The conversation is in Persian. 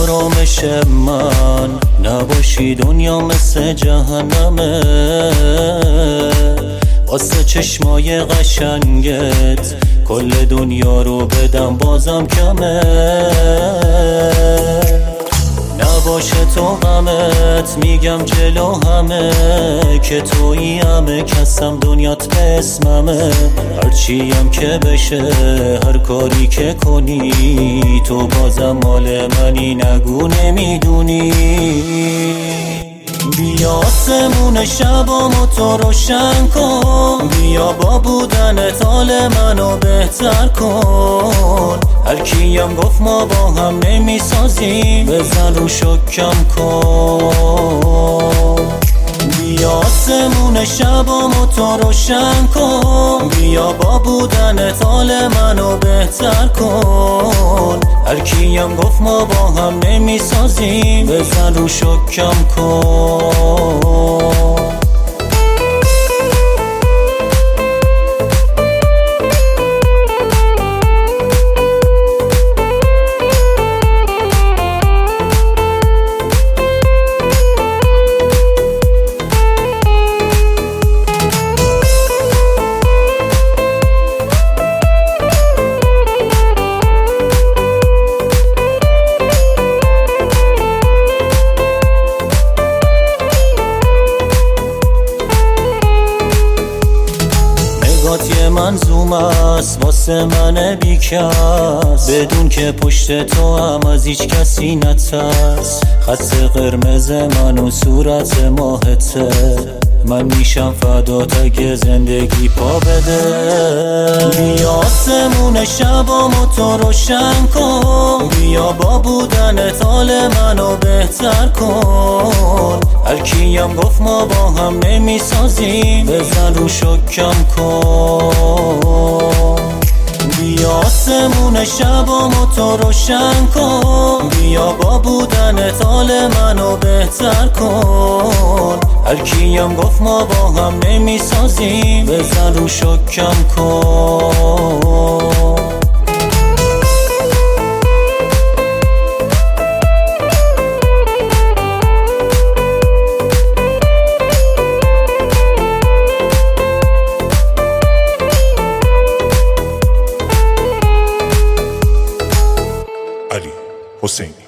آرامش من نباشی دنیا مثل جهنمه، واسه چشمای قشنگت کل دنیا رو بدم بازم کمه. نباشه تو غمت میگم جلو همه که تویی همه کسم دنیات به اسممه. هرچیم که بشه هر کاری که کنی تو بازم مال منی، نگو نمیدونی. بیا آسمون شبامو تو روشن کن، بیا با بودنت حال منو بهتر کن. هر کیم گفت ما با هم نمیسازیم، بزن رو شکم کن. بیا آسمون شبامو تو روشن کن، بیا با بودنت حال منو بهتر کن. هر کیم گفت ما با هم نمیسازیم، بزن رو شکم کن. یه منظوم است واسه من بیکس، بدون که پشت تو هم از هیچ کسی نترس. خط قرمز من و صورت ماهته، من میشم فدات اگه زندگی پا بده. بیا آسمون شبامو تو روشن کن، بیا با بودنت حال منو بهتر کن. هر کیم گفت ما با هم نمیسازیم، بزن رو شکم کن. بیا آسمون شبامو تو روشن کن، بیا با بودنت حال منو بهتر کن. هر کیم گفت ما با هم نمیسازیم، بزن رو شکم کن. علی حسینی